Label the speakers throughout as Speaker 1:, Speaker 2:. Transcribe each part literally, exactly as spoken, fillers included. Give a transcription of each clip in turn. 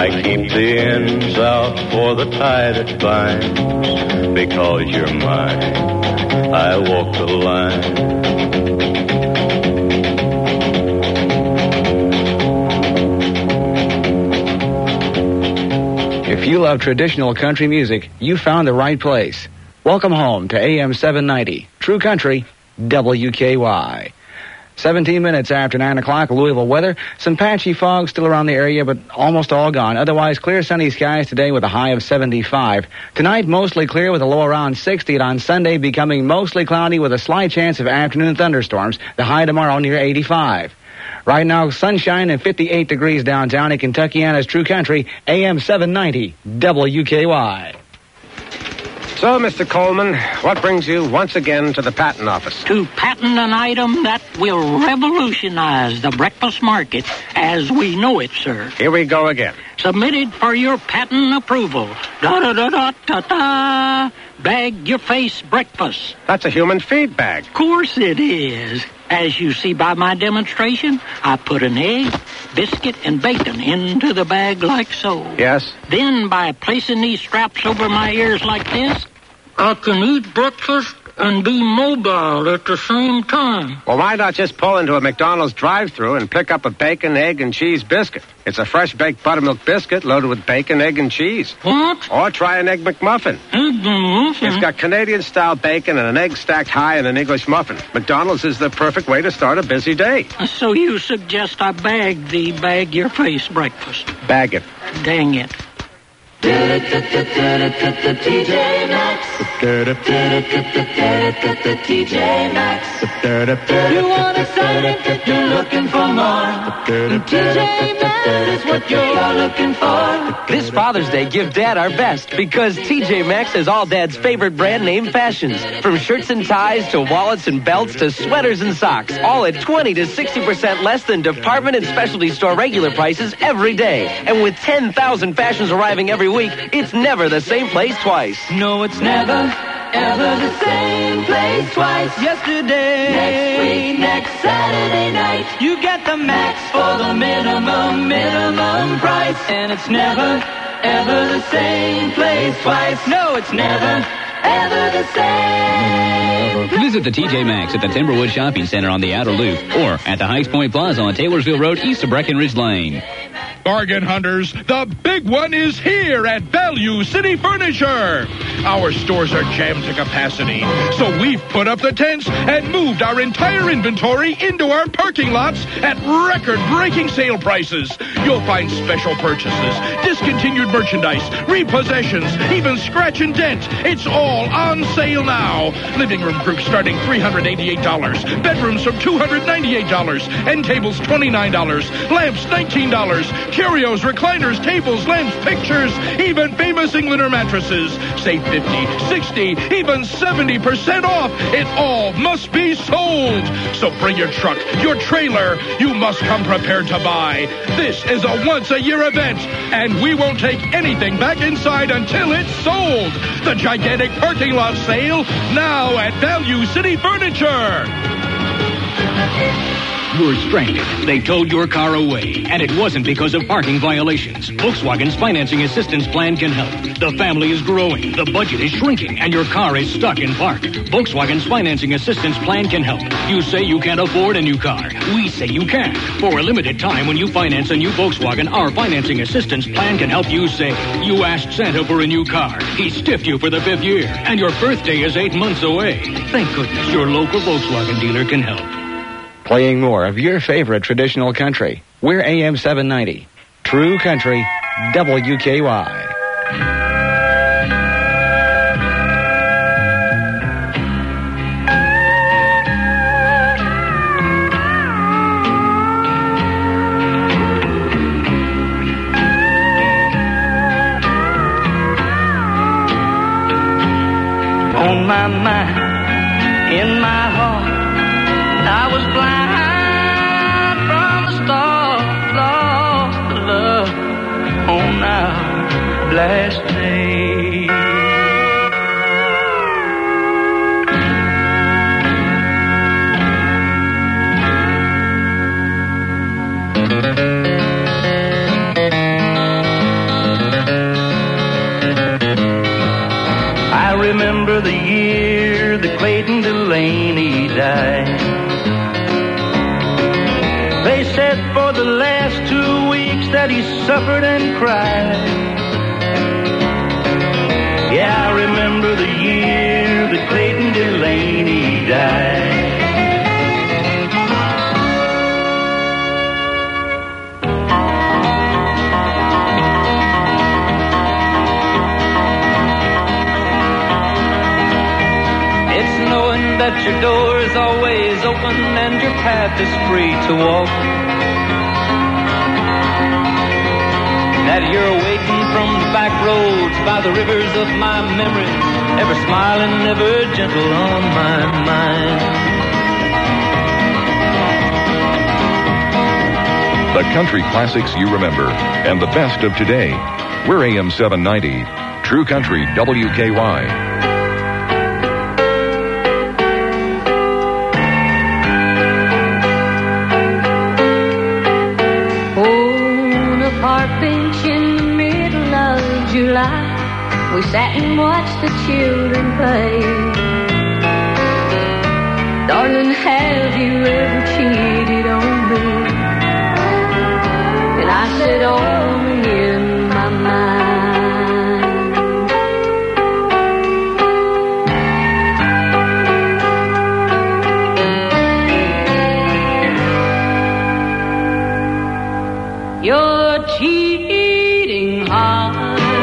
Speaker 1: I keep the ends out for the tie that binds. Because you're mine, I walk the line.
Speaker 2: If you love traditional country music, you found the right place. Welcome home to A M seven ninety, True Country, W K Y. seventeen minutes after nine o'clock, Louisville weather. Some patchy fog still around the area, but almost all gone. Otherwise, clear sunny skies today with a high of seventy-five. Tonight, mostly clear with a low around sixty, and on Sunday, becoming mostly cloudy with a slight chance of afternoon thunderstorms. The high tomorrow near eighty-five. Right now, sunshine and fifty-eight degrees downtown in Kentuckiana's True Country, A M seven ninety, W K Y.
Speaker 3: So, Mister Coleman, what brings you once again to the patent office?
Speaker 4: To patent an item that will revolutionize the breakfast market as we know it, sir.
Speaker 3: Here we go again.
Speaker 4: Submitted for your patent approval. Da-da-da-da-da-da. Bag your face breakfast.
Speaker 3: That's a human feed bag.
Speaker 4: Of course it is. As you see by my demonstration, I put an egg, biscuit, and bacon into the bag like so.
Speaker 3: Yes?
Speaker 4: Then, by placing these straps over my ears like this, I can eat breakfast and be mobile at the same time.
Speaker 3: Well, why not just pull into a McDonald's drive-thru and pick up a bacon, egg, and cheese biscuit? It's a fresh baked buttermilk biscuit loaded with bacon, egg, and cheese.
Speaker 4: What?
Speaker 3: Or try an Egg McMuffin.
Speaker 4: Egg McMuffin?
Speaker 3: It's got Canadian-style bacon and an egg stacked high in an English muffin. McDonald's is the perfect way to start a busy day.
Speaker 4: So you suggest I bag the bag your face breakfast?
Speaker 3: Bag it.
Speaker 4: Dang it.
Speaker 5: T J Maxx. T J Maxx. You want something, you're looking for more. T J Maxx is what you're looking for.
Speaker 6: This Father's Day, give Dad our best, because T J Maxx has all Dad's favorite brand name fashions. From shirts and ties to wallets and belts to sweaters and socks. All at twenty to sixty percent less than department and specialty store regular prices every day. And with ten thousand fashions arriving every week, it's never the same place twice.
Speaker 5: No, it's never, ever the same place twice. Yesterday, next week, next Saturday night, you get the max for the minimum, minimum price. And it's never, ever the same place twice. No, it's never, ever the same.
Speaker 7: Visit the T J Maxx at the Timberwood Shopping Center on the Outer Loop, or at the Heights Point Plaza on Taylorsville Road east of Breckenridge Lane.
Speaker 8: Bargain hunters, the big one is here at Value City Furniture. Our stores are jammed to capacity, so we've put up the tents and moved our entire inventory into our parking lots at record-breaking sale prices. You'll find special purchases, discontinued merchandise, repossessions, even scratch and dent. It's all on sale now. Living room groups starting three hundred eighty-eight dollars, bedrooms from two hundred ninety-eight dollars, end tables twenty-nine dollars, lamps nineteen dollars, curios, recliners, tables, lamps, pictures, even famous Englander mattresses. Save fifty, sixty, even seventy percent off. It all must be sold. So bring your truck, your trailer. You must come prepared to buy. This is a once-a-year event, and we won't take anything back inside until it's sold. The gigantic parking lot sale, now at Value City Furniture.
Speaker 9: You're stranded. They towed your car away, and it wasn't because of parking violations. Volkswagen's financing assistance plan can help. The family is growing, the budget is shrinking, and your car is stuck in park. Volkswagen's financing assistance plan can help. You say you can't afford a new car. We say you can. For a limited time, when you finance a new Volkswagen, our financing assistance plan can help you say, you asked Santa for a new car. He stiffed you for the fifth year, and your birthday is eight months away. Thank goodness your local Volkswagen dealer can help.
Speaker 2: Playing more of your favorite traditional country. We're A M seven ninety. True Country, W K Y.
Speaker 5: On my mind, in my heart, I was blind from the start, lost the love on our last day. remember the year that Clayton Delaney died. They said for the last two weeks that he suffered and cried. Yeah, I remember the year that Clayton Delaney died. That your door is always open and your path is free to walk. That you're waiting from the back roads by the rivers of my memories, ever smiling, ever gentle on my mind.
Speaker 10: The country classics you remember and the best of today. We're A M seven ninety, True Country W K Y.
Speaker 11: July, we sat and watched the children play. Darling, have you ever cheated on me? And I said, only in my mind. Your cheating heart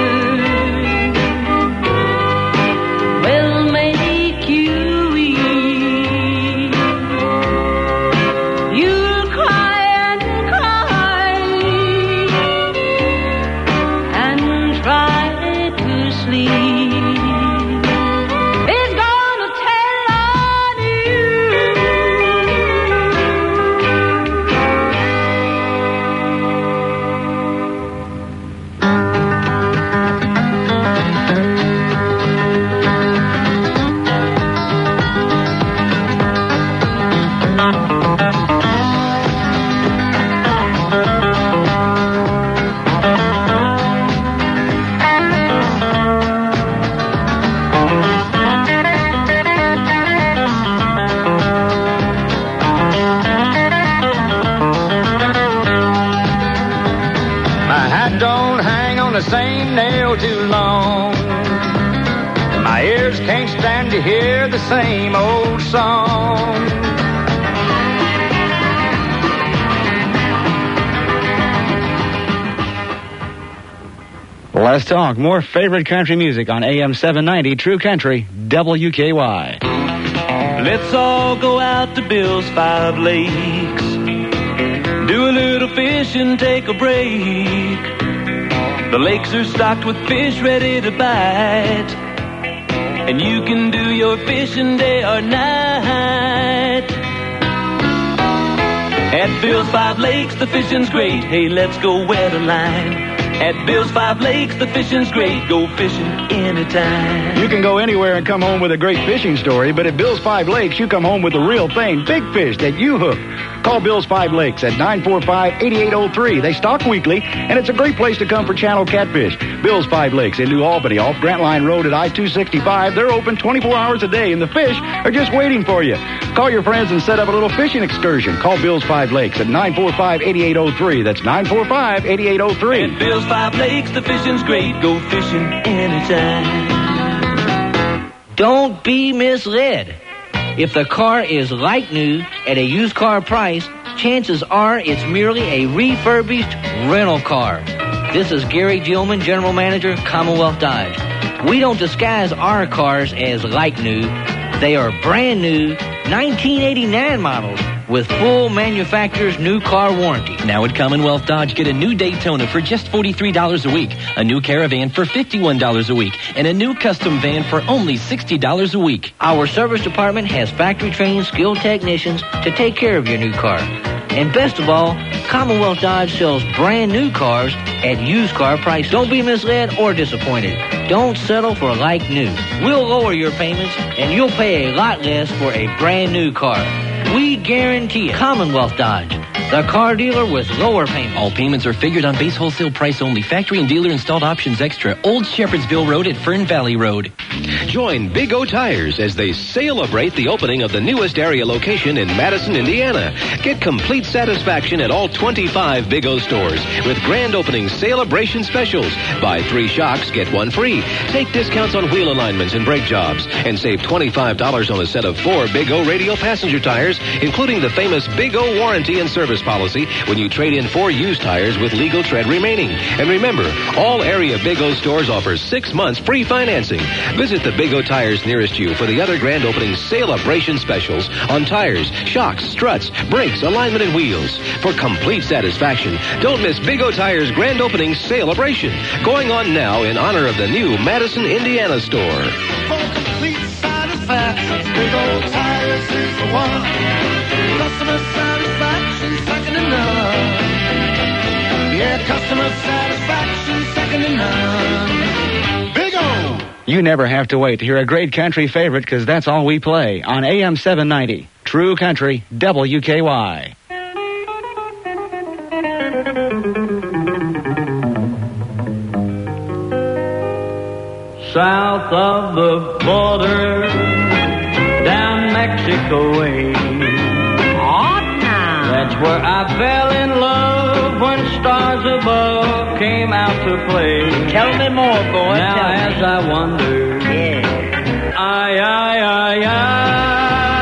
Speaker 11: to hear the same old song.
Speaker 2: Let's talk more favorite country music on A M seven ninety True Country W K Y.
Speaker 5: Let's all go out to Bill's Five Lakes, do a little fishing, take a break. The lakes are stocked with fish ready to bite, and you can do your fishing day or night. At Bill's Five Lakes, the fishing's great. Hey, let's go wet a line. At Bill's Five Lakes, the fishing's great. Go fishing anytime.
Speaker 12: You can go anywhere and come home with a great fishing story, but at Bill's Five Lakes, you come home with the real thing, big fish that you hook. Call Bill's Five Lakes at nine four five, eight eight zero three. They stock weekly, and it's a great place to come for channel catfish. Bill's Five Lakes in New Albany off Grant Line Road at I two sixty-five. They're open twenty-four hours a day, and the fish are just waiting for you. Call your friends and set up a little fishing excursion. Call Bill's Five Lakes at nine four five, eight eight zero three. That's nine four five, eight eight zero three.
Speaker 5: At Bill's Five Lakes, the fishing's great. Go fishing anytime.
Speaker 6: Don't be misled. If the car is like new at a used car price, chances are it's merely a refurbished rental car. This is Gary Gilman, General Manager, Commonwealth Dodge. We don't disguise our cars as like new. They are brand new, nineteen eighty-nine models with full manufacturer's new car warranty.
Speaker 13: Now at Commonwealth Dodge, get a new Daytona for just forty-three dollars a week, a new Caravan for fifty-one dollars a week, and a new custom van for only sixty dollars a week.
Speaker 6: Our service department has factory-trained skilled technicians to take care of your new car. And best of all, Commonwealth Dodge sells brand new cars at used car prices. Don't be misled or disappointed. Don't settle for like new. We'll lower your payments, and you'll pay a lot less for a brand new car. We guarantee it. Commonwealth Dodge.
Speaker 13: The car dealer with lower payments. All payments are figured on base wholesale price only. Factory and dealer installed options extra. Old Shepherdsville Road at Fern Valley Road.
Speaker 14: Join Big O Tires as they celebrate the opening of the newest area location in Madison, Indiana. Get complete satisfaction at all twenty-five Big O stores with grand opening celebration specials. Buy three shocks, get one free. Take discounts on wheel alignments and brake jobs. And save twenty-five dollars on a set of four Big O radial passenger tires, including the famous Big O warranty and service policy when you trade in four used tires with legal tread remaining. And remember, all area Big O stores offer six months free financing. Visit the Big O Tires nearest you for the other grand opening celebration specials on tires, shocks, struts, brakes, alignment, and wheels. For complete satisfaction, don't miss Big O Tires grand opening celebration, going on now in honor of the new Madison, Indiana store.
Speaker 5: For complete satisfaction, Big O Tires is the one. Customer satisfaction, second to none. Yeah, customer satisfaction, second to none. Big O!
Speaker 2: You never have to wait to hear a great country favorite, because that's all we play on A M seven ninety. True Country, W K Y.
Speaker 5: South of the border, down Mexico way. That's where I fell in love when stars above came out to play. Tell me more, boy. Now Tell as me. I wonder, yeah. I, I, I, I.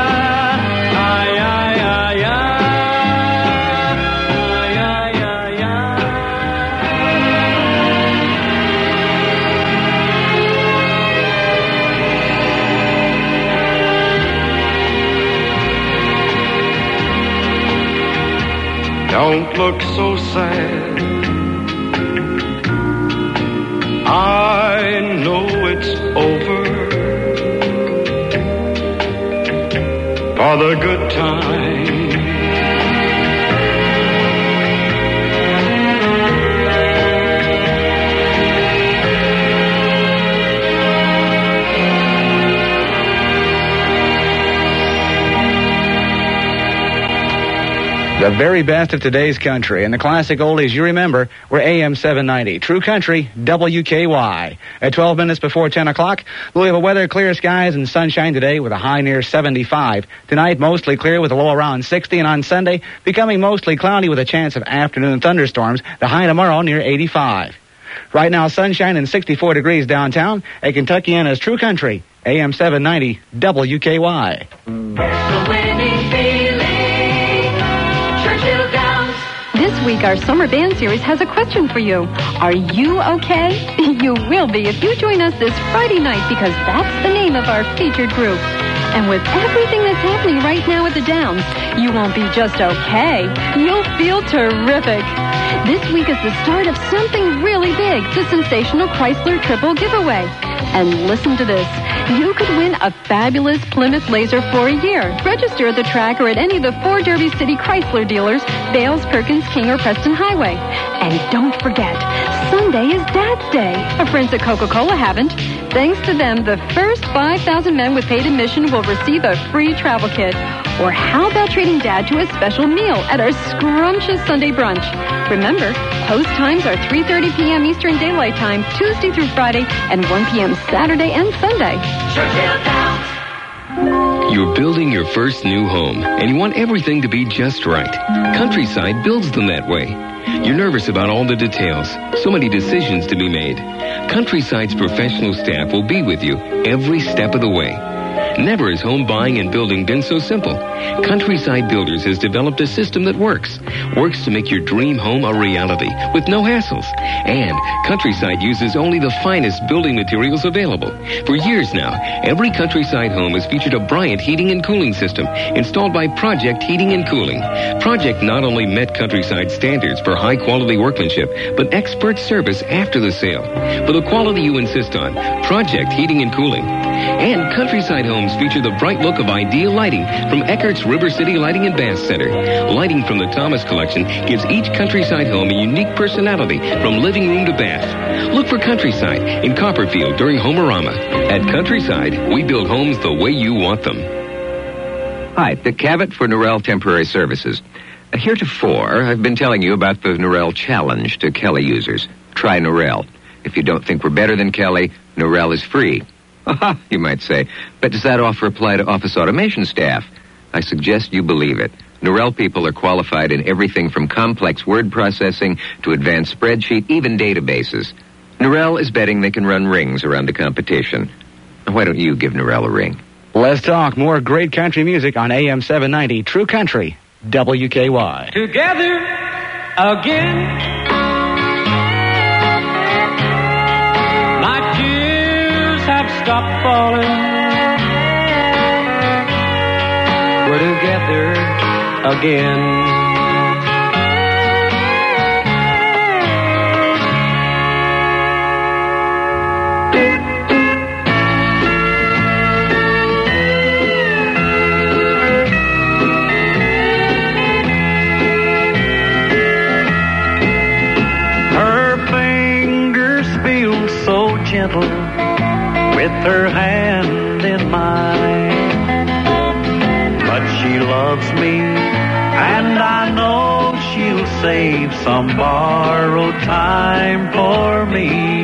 Speaker 15: Don't look so sad. I know it's over. For the good time.
Speaker 2: The very best of today's country and the classic oldies you remember were A M seven ninety. True Country, W K Y. At twelve minutes before ten o'clock, Louisville weather, clear skies and sunshine today with a high near seventy-five. Tonight, mostly clear with a low around sixty, and on Sunday, becoming mostly cloudy with a chance of afternoon thunderstorms. The high tomorrow near eighty-five. Right now, sunshine and sixty-four degrees downtown at Kentuckiana's True Country, A M seven ninety, W K Y.
Speaker 16: This week, our Summer Band Series has a question for you. Are you okay? You will be if you join us this Friday night, because that's the name of our featured group. And with everything that's happening right now at the Downs, you won't be just okay. You'll feel terrific. This week is the start of something really big, the sensational Chrysler Triple Giveaway. And listen to this. You could win a fabulous Plymouth Laser for a year. Register at the track or at any of the four Derby City Chrysler dealers, Bales, Perkins, King, or Preston Highway. And don't forget, Sunday is Dad's Day. Our friends at Coca-Cola haven't. Thanks to them, the first five thousand men with paid admission will receive a free travel kit. Or how about treating Dad to a special meal at our scrumptious Sunday brunch? Remember, post times are three thirty p.m. Eastern Daylight Time, Tuesday through Friday, and one p.m. Saturday and Sunday.
Speaker 17: You're building your first new home, and you want everything to be just right. Countryside builds them that way. You're nervous about all the details, so many decisions to be made. Countryside's professional staff will be with you every step of the way. Never has home buying and building been so simple. Countryside Builders has developed a system that works. Works to make your dream home a reality with no hassles. And Countryside uses only the finest building materials available. For years now, every Countryside home has featured a Bryant heating and cooling system installed by Project Heating and Cooling. Project not only met Countryside standards for high-quality workmanship, but expert service after the sale. For the quality you insist on, Project Heating and Cooling. And Countryside homes feature the bright look of ideal lighting from Eckert's River City Lighting and Bath Center. Lighting from the Thomas Collection gives each Countryside home a unique personality from living room to bath. Look for Countryside in Copperfield during Homerama. At Countryside, we build homes the way you want them.
Speaker 18: Hi, Dick Cavett for Norrell Temporary Services. Heretofore, I've been telling you about the Norell Challenge to Kelly users. Try Norell. If you don't think we're better than Kelly, Norell is free. Haha, you might say. But does that offer apply to office automation staff? I suggest you believe it. Norell people are qualified in everything from complex word processing to advanced spreadsheet, even databases. Norell is betting they can run rings around the competition. Why don't you give Norell a ring?
Speaker 2: Let's talk more great country music on A M seven ninety, True Country, W K Y.
Speaker 5: Together again. My tears have stopped falling. We're together again. Gentle with her hand in mine, but she loves me, and I know she'll save some borrowed time for me.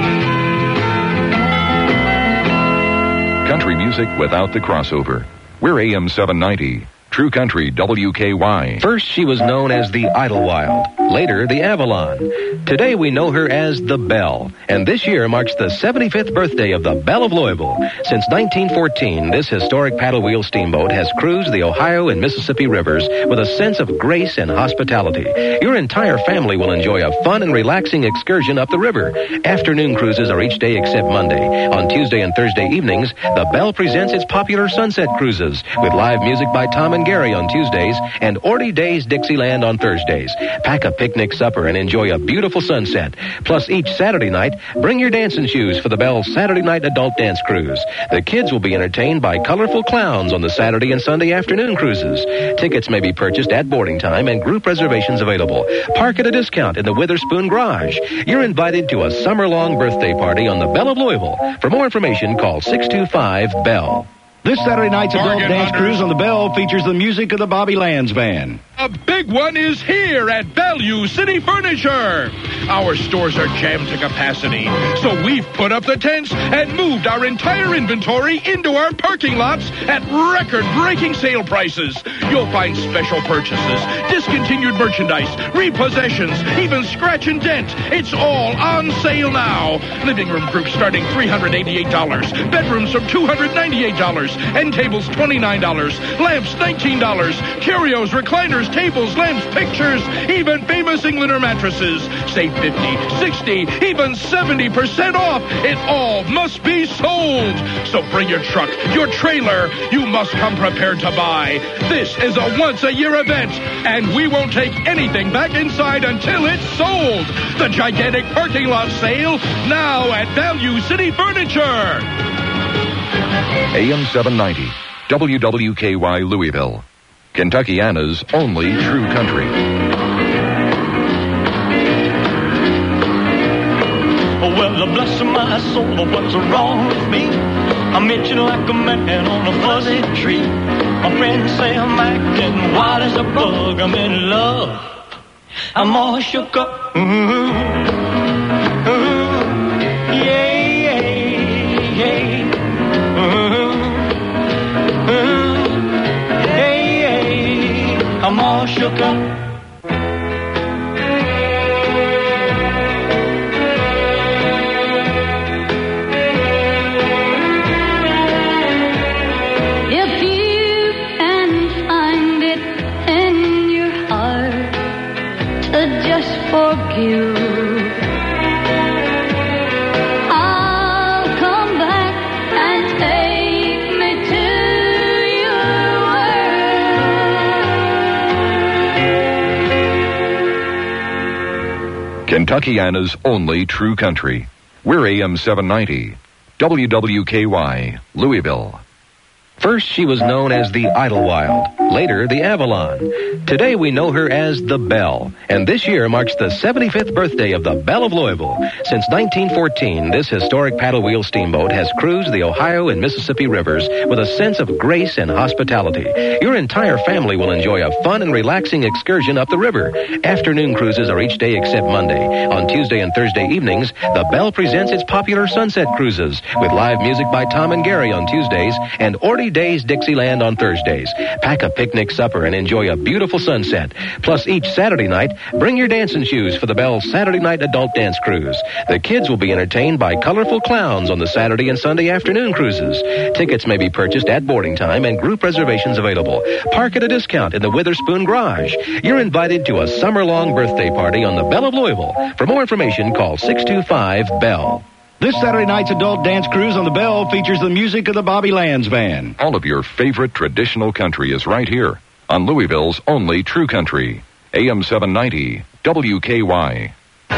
Speaker 10: Country music without the crossover. We're A M seven ninety. True Country, W K Y.
Speaker 14: First, she was known as the Idlewild. Later, the Avalon. Today, we know her as the Belle. And this year marks the seventy-fifth birthday of the Belle of Louisville. Since nineteen fourteen, this historic paddle wheel steamboat has cruised the Ohio and Mississippi rivers with a sense of grace and hospitality. Your entire family will enjoy a fun and relaxing excursion up the river. Afternoon cruises are each day except Monday. On Tuesday and Thursday evenings, the Belle presents its popular sunset cruises with live music by Tom and Gary on Tuesdays and Orty Days Dixieland on Thursdays. Pack a picnic supper and enjoy a beautiful sunset. Plus, each Saturday night, bring your dancing shoes for the Belle's Saturday Night Adult Dance Cruise. The kids will be entertained by colorful clowns on the Saturday and Sunday afternoon cruises. Tickets may be purchased at boarding time and group reservations available. Park at a discount in the Witherspoon Garage. You're invited to a summer-long birthday party on the Belle of Louisville. For more information, call six two five, B E L L.
Speaker 12: This Saturday night's adult
Speaker 8: Bargain
Speaker 12: dance
Speaker 8: hunters.
Speaker 12: cruise on the Belle features the music of the Bobby Lands Band.
Speaker 8: A big one is here at Value City Furniture. Our stores are jammed to capacity, so we've put up the tents and moved our entire inventory into our parking lots at record-breaking sale prices. You'll find special purchases, discontinued merchandise, repossessions, even scratch and dent. It's all on sale now. Living room groups starting three hundred eighty-eight dollars, bedrooms from two hundred ninety-eight dollars, end tables twenty-nine dollars, lamps nineteen dollars, curios, recliners, tables, lamps, pictures, even famous Englander mattresses. Save fifty, sixty, even seventy percent off. It all must be sold. So bring your truck, your trailer. You must come prepared to buy. This is a once-a-year event, and we won't take anything back inside until it's sold. The gigantic parking lot sale now at Value City Furniture.
Speaker 10: A M seven ninety, W W K Y Louisville. Kentuckiana's only true country.
Speaker 5: Well, bless my soul, what's wrong with me? I'm itching like a man on a fuzzy tree. My friends say I'm acting wild as a bug. I'm in love. I'm all shook up. Ooh, ooh, yeah, yeah, yeah. Ooh, ooh, yeah, yeah. I'm all shook up.
Speaker 11: You. I'll come back and take me to your world.
Speaker 10: Kentuckiana's only true country. We're A M seven ninety, W W K Y, Louisville.
Speaker 14: First, she was known as the Idlewild, later the Avalon. Today, we know her as the Belle, and this year marks the seventy-fifth birthday of the Belle of Louisville. Since nineteen fourteen, this historic paddle wheel steamboat has cruised the Ohio and Mississippi rivers with a sense of grace and hospitality. Your entire family will enjoy a fun and relaxing excursion up the river. Afternoon cruises are each day except Monday. On Tuesday and Thursday evenings, the Belle presents its popular sunset cruises with live music by Tom and Gary on Tuesdays and Orty Days Dixieland on Thursdays. Pack a picnic supper and enjoy a beautiful sunset. Plus, each Saturday night, bring your dancing shoes for the Belle's Saturday Night Adult Dance Cruise. The kids will be entertained by colorful clowns on the Saturday and Sunday afternoon cruises. Tickets may be purchased at boarding time and group reservations available. Park at a discount in the Witherspoon Garage. You're invited to a summer-long birthday party on the Belle of Louisville. For more information, call six two five, B E L L.
Speaker 12: This Saturday night's adult dance cruise on the Belle features the music of the Bobby Lands Band.
Speaker 10: All of your favorite traditional country is right here on Louisville's only True Country, A M seven ninety, W K Y.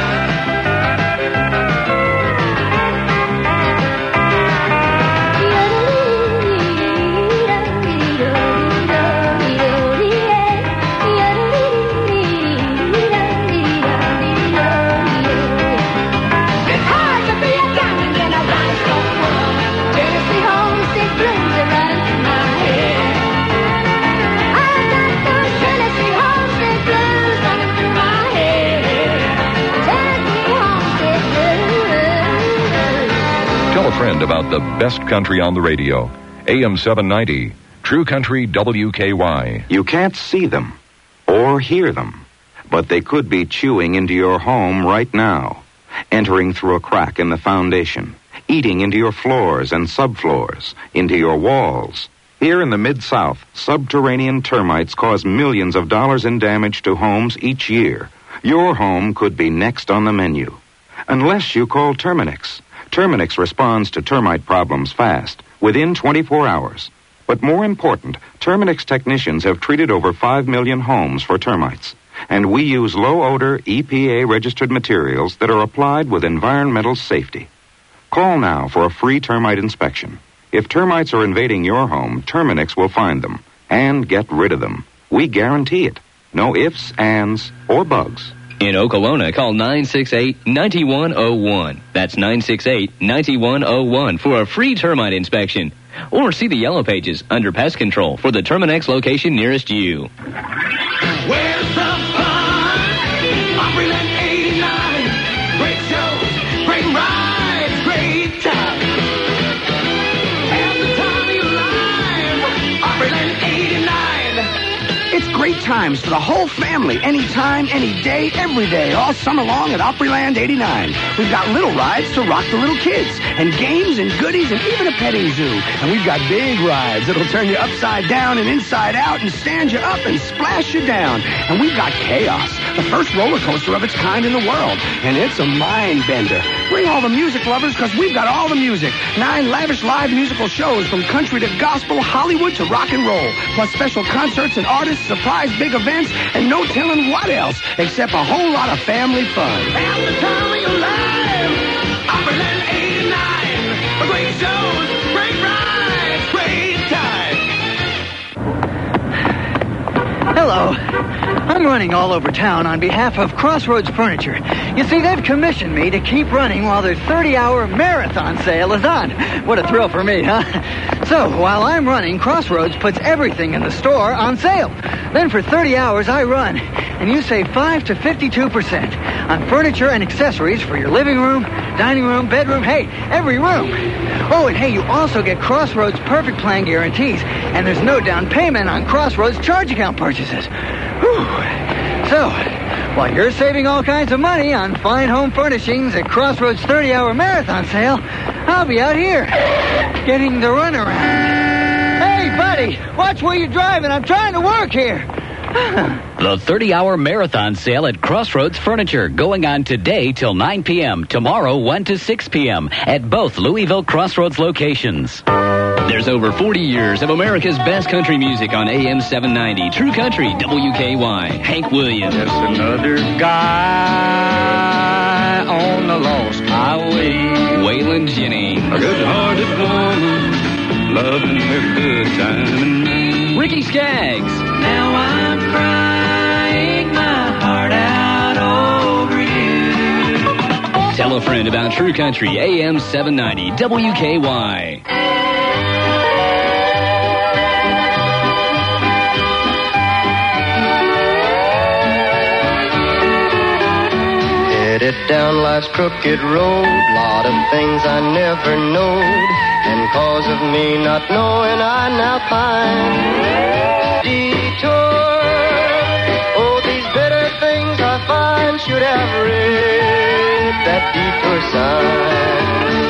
Speaker 10: Tell a friend about the best country on the radio. A M seven ninety, True Country W K Y.
Speaker 19: You can't see them or hear them, but they could be chewing into your home right now, entering through a crack in the foundation, eating into your floors and subfloors, into your walls. Here in the Mid-South, subterranean termites cause millions of dollars in damage to homes each year. Your home could be next on the menu, unless you call Terminix. Terminix responds to termite problems fast, within twenty-four hours. But more important, Terminix technicians have treated over five million homes for termites. And we use low-odor, E P A-registered materials that are applied with environmental safety. Call now for a free termite inspection. If termites are invading your home, Terminix will find them and get rid of them. We guarantee it. No ifs, ands, or bugs.
Speaker 13: In Okolona, call nine six eight, nine one zero one. That's nine six eight, nine one zero one for a free termite inspection. Or see the yellow pages under pest control for the Terminix location nearest you.
Speaker 5: Where's the fun? Opryland eighty-nine. Great shows, great rides, great time. Have the time of your life. Opryland eighty-nine.
Speaker 20: It's great times for the whole family, anytime, any day, every day, all summer long at Opryland eighty-nine. We've got little rides to rock the little kids, and games and goodies, and even a petting zoo. And we've got big rides that'll turn you upside down and inside out and stand you up and splash you down. And we've got Chaos, the first roller coaster of its kind in the world. And it's a mind bender. Bring all the music lovers, because we've got all the music. Nine lavish live musical shows from country to gospel, Hollywood to rock and roll. Plus special concerts and artists, surprise big events, and no telling what else, except a whole lot of family fun.
Speaker 5: Have the time of your life. Opryland eighty-nine. Great shows, great rides, great time.
Speaker 21: Hello. I'm running all over town on behalf of Crossroads Furniture. You see, they've commissioned me to keep running while their thirty-hour marathon sale is on. What a thrill for me, huh? So, while I'm running, Crossroads puts everything in the store on sale. Then for thirty hours, I run, and you save five to fifty-two percent on furniture and accessories for your living room, dining room, bedroom, hey, every room. Oh, and hey, you also get Crossroads Perfect Plan guarantees, and there's no down payment on Crossroads charge account purchases. Whew. So, while you're saving all kinds of money on fine home furnishings at Crossroads thirty-hour marathon sale, I'll be out here getting the runaround. Hey, buddy, watch where you're driving. I'm trying to work here.
Speaker 7: The thirty-hour marathon sale at Crossroads Furniture, going on today till nine p.m., tomorrow one to six p.m. at both Louisville Crossroads locations. There's over forty years of America's best country music on A M seven ninety, True Country W K Y. Hank Williams.
Speaker 22: Just another guy on the lost highway.
Speaker 7: Waylon Jennings.
Speaker 22: A good-hearted woman
Speaker 15: loving her good time and night.
Speaker 7: Ricky Skaggs.
Speaker 5: Now I'm crying my heart out over you.
Speaker 7: Tell a friend about True Country, A M seven ninety, W K Y.
Speaker 1: Headed down life's crooked road, lot of things I never knowed, and cause of me not knowing I now find detour. Oh, these bitter things I find should have read that detour sign.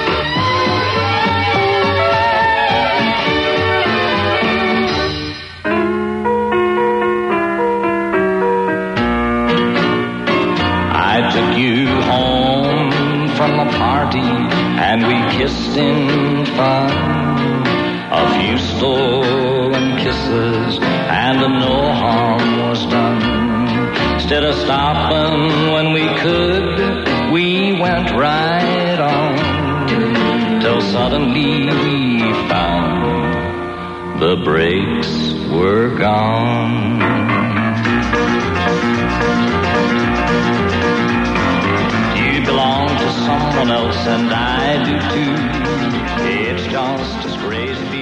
Speaker 22: I took you home from a party and we kissed in fun. A few stolen kisses and no harm was done. Instead of stopping when we could, we went right on till suddenly we found the brakes were gone. Belong to someone else, and I do too. It's just as crazy.